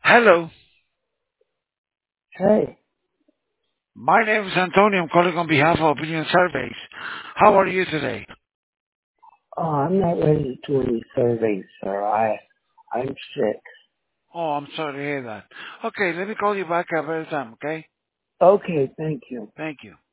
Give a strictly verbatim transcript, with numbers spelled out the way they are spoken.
Hello, Hey, my name is Antonio. I'm calling on behalf of Opinion Surveys. How are you today? oh, I'm not ready to do any surveys, sir. I, I'm sick. Oh, I'm sorry to hear that. Okay, let me call you back at a better time, okay? Okay, thank you. Thank you.